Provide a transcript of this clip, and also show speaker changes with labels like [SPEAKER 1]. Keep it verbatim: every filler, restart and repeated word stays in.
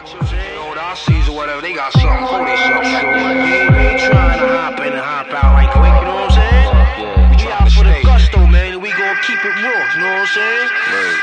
[SPEAKER 1] Old our season, whatever, they got something for themselves. Sure. We ain't trying to hop in and hop out right quick, you know what I'm saying? Yeah, we out for the gusto, man, and we gon' keep it raw, you know what I'm saying? Right.